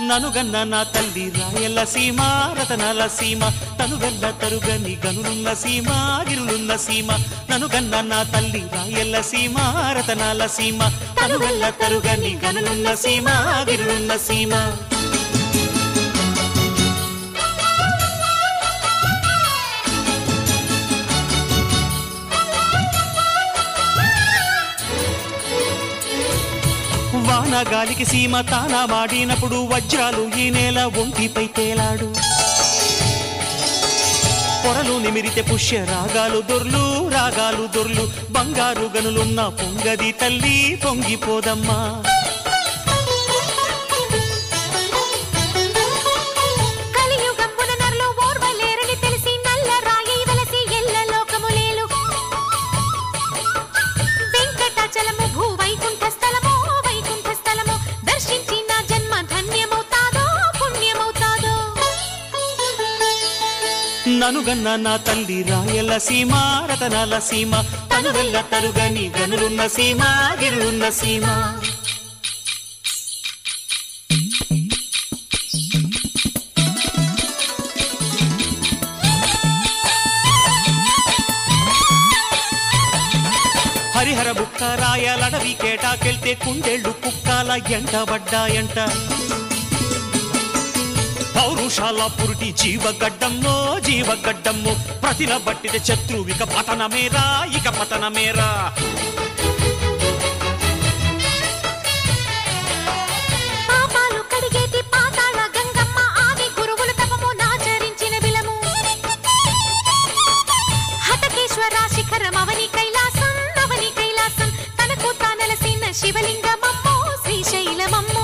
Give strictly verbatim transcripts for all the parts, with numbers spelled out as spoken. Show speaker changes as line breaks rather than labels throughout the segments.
ననుగన్న నా తల్లి రాయల సీమ రతనాల సీమ తనుగల్ల తరుగని గనులున్న సీమ గిరులున్న సీమ ననుగన్న నా తల్లి రాయల సీమ రతనాల సీమ తనుగల్ల తరుగని గనులున్న సీమ గిరులున్న సీమ వానగాలికి సీమ తానా వాడినప్పుడు వజ్రాలు ఈ నేల ఒంటిపై తేలాడు పొరలు నిమిరితే పుష్య రాగాలు దొర్లు రాగాలు దొర్లు బంగారు గనులున్న పొంగది తల్లి పొంగిపోదమ్మా ననుగన్న నా తల్లి రాయల సీమ రతనాల సీమ తనుగల్ల తరుగని గనులున్న సీమ గిరులున్న సీమ హరిహర బుక్క రాయలడవి కేటాకెళ్తే కుండేళ్లు కుక్కాల ఎంట పడ్డాయంట పౌరుషాల పురుటి జీవగడ్డమ్మో జీవగడ్డమ్మో ప్రతిన బట్టిన శత్రువిక పతనమేరా ఇక పతనమేరా
పాపాలు కడిగేటి పాతాళ గంగమ్మ ఆది గురువుల తపము నాచరించిన విలము హతకేశ్వర శిఖరం అవని కైలాసం అవని కైలాసం తనకు తానలసిన శివలింగమమ్మో శ్రీశైలమమ్మో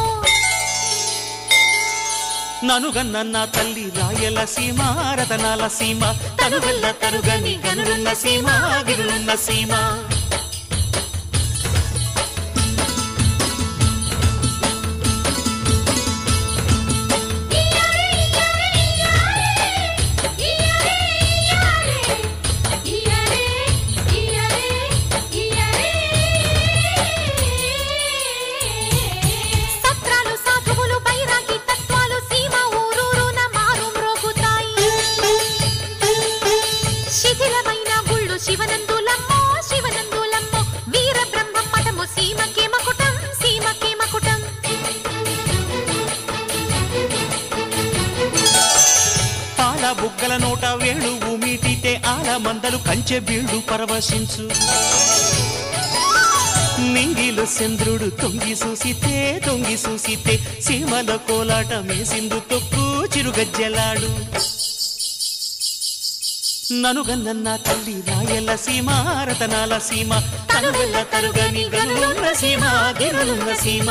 ననుగన్న నా తల్లి రాయల సీమ రతనాల సీమ తనుగల్ల తరుగని గనులున్న సీమ గిరులున్న సీమ
శివనందులమ్మో శివనందులమ్మో వీర బ్రహ్మ మఠము సీమకే మకుటం సీమకే మకుటం
పాల బుగ్గల నోట వేణువు మీటితే ఆల మందలు కంచె బీళ్లు పరవశించు నింగిలో చంద్రుడు తొంగి చూసితే తొంగి చూసితే సీమల కోలాట మేసిందు తొక్కు చిరుగజ్జలాడు ననుగన్న నా తల్లి రాయల సీమ రతనాల సీమ తనుగల్ల తరుగని గనులున్న సీమ గిరులున్న సీమ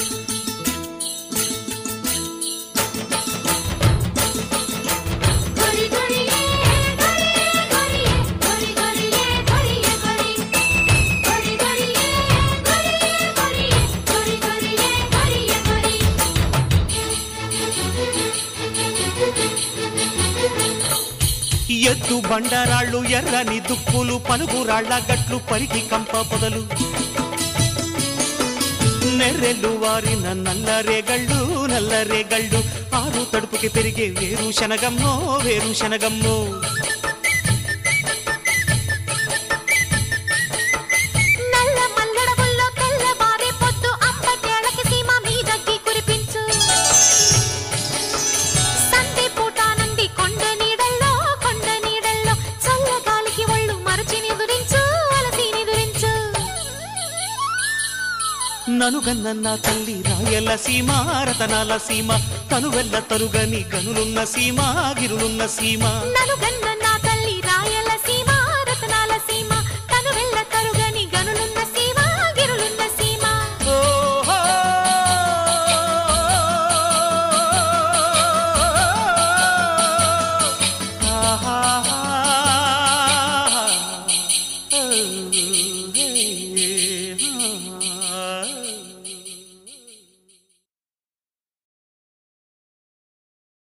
ఎత్తు బండరాళ్ళు ఎర్రని దుప్పులు పలుగురాళ్ల గట్లు పరికి కంప పొదలు నెర్రెళ్ళు వారిన నల్లరేగళ్ళు నల్లరేగళ్ళు ఆరు తడుపుకి పెరిగే వేరు శనగమ్మో వేరు శనగమ్మో ననుగన్న నా తల్లి రాయల సీమ రతనాల సీమ తనువెల్ల తరుగని గనులున్న సీమ గిరులున్న సీమ
ననుగన్న నా తల్లి రాయల సీమ రతనాల సీమ తనువెల్ల తరుగని గనులున్న సీమ గిరులున్న సీమ
ఓహో ఆహా